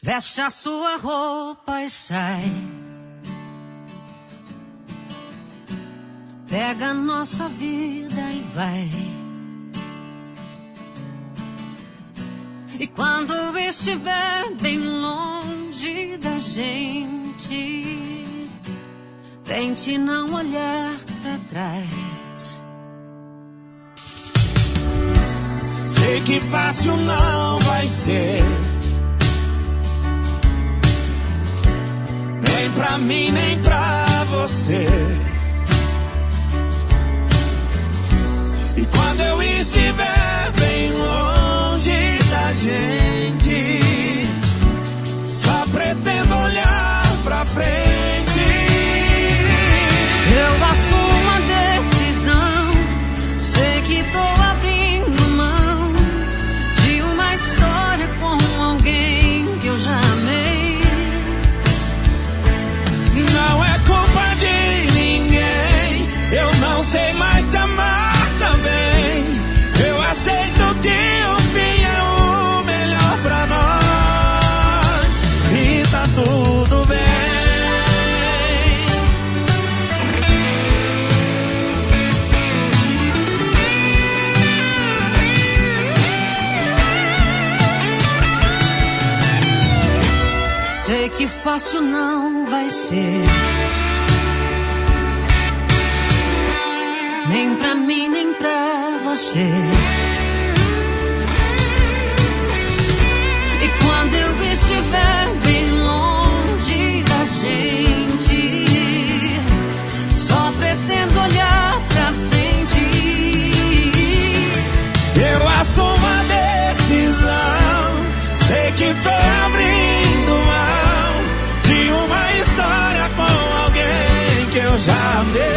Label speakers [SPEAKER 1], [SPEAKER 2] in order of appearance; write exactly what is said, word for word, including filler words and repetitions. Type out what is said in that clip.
[SPEAKER 1] Veste a sua roupa e sai. Pega a nossa vida e vai. E quando estiver bem longe da gente, tente não olhar pra trás.
[SPEAKER 2] Sei que fácil não vai ser, nem pra mim, nem pra você. E quando eu estiver bem longe da gente, só pretendo olhar pra frente.
[SPEAKER 1] Eu assumo a decisão, sei que tô abrindo mão de uma história com alguém que eu já amei.
[SPEAKER 2] Não é culpa de ninguém, eu não sei mais te amar também. Eu aceito que o fim é o melhor pra nós, e tá tudo bem.
[SPEAKER 1] Sei que fácil não vai ser, nem pra mim, nem pra você. E quando eu estiver bem longe da gente, só pretendo olhar pra frente.
[SPEAKER 2] Eu assumo a decisão, sei que tô abrindo mão de uma história com alguém que eu já amei.